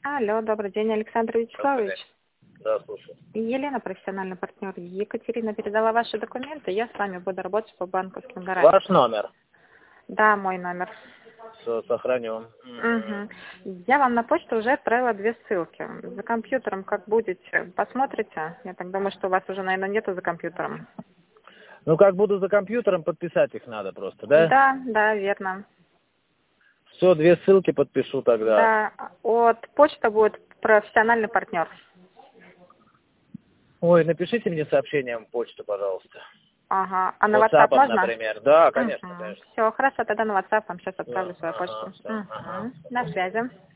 Алло, добрый день, Александр Вячеславович. Да, слушаю. Елена, профессиональный партнер. Екатерина передала ваши документы, я с вами буду работать по банковским гарантиям. Ваш номер? Да, мой номер. Все, сохраню. Угу. Я вам на почту уже отправила 2 ссылки. За компьютером как будете, посмотрите. Я так думаю, что у вас уже, наверное, нету за компьютером. Ну, как буду за компьютером, подписать их надо просто, да? Да, да, верно. Все, 2 ссылки подпишу тогда. Да, от почта будет профессиональный партнер. Ой, напишите мне сообщением в почту, пожалуйста. Ага. А на WhatsApp WhatsApp, можно? например. Да, конечно, конечно. Все, хорошо, тогда на WhatsApp вам сейчас отправлю свою Ага, почту. всё, ага. На связи.